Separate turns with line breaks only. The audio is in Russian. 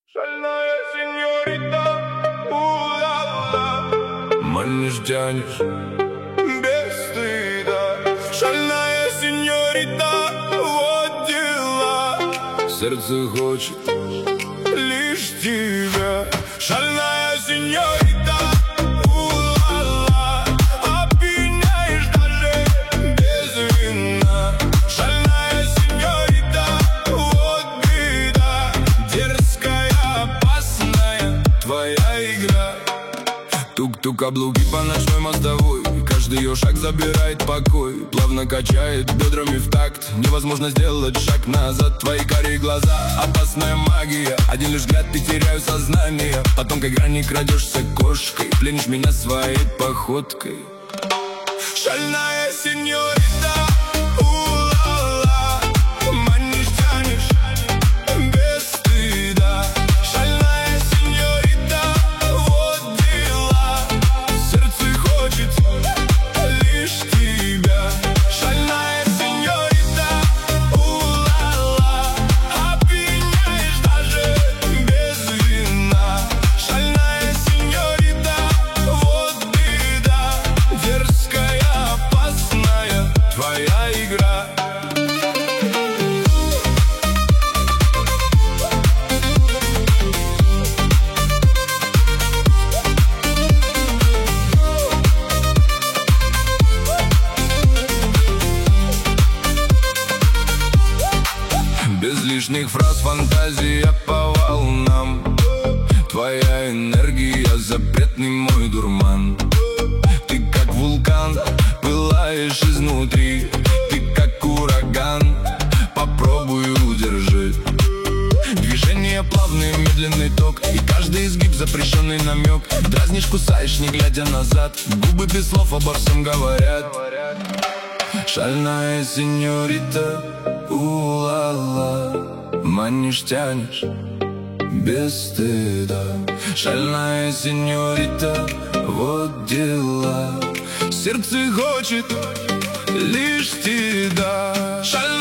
Шальная сеньорита, у-ла-ла, манишь, тянешь без стыда. Шальная сеньорита, вот дела. Сердце хочет лишь тебя. Шальная сеньорита, у-ла-ла, опьяняешь даже без вина. Шальная сеньорита, вот беда. Дерзкая, опасная твоя игра. Тук-тук, каблуки по ночной мостовой. Каждый ее шаг забирает покой. Плавно качает бедрами в такт. Невозможно сделать шаг назад. Твои карие глаза, опасная магия. Один лишь взгляд, и теряю сознание. По тонкой грани крадешься кошкой. Пленишь меня своей походкой. Шальная сеньорита, у-ла-ла, манишь, тянешь без стыда. Шальная сеньорита, вот дела. Сердце хочет лишь тебя. Шальная сеньорита, у-ла-ла, опьяняешь даже без вина. Шальная сеньорита, вот беда. Дерзкая, опасная твоя игра. Без лишних фраз фантазия по волнам. Твоя энергия, запретный мой дурман. Ты как вулкан, пылаешь изнутри. Ты как ураган, попробуй удержи. Движение плавный, медленный ток. И каждый изгиб запрещенный намек. Дразнишь, кусаешь, не глядя назад. Губы без слов обо всем говорят. Шальная сеньорита, у-ла-ла, манишь, тянешь без стыда. Шальная сеньорита, вот дела. Сердце хочет лишь тебя.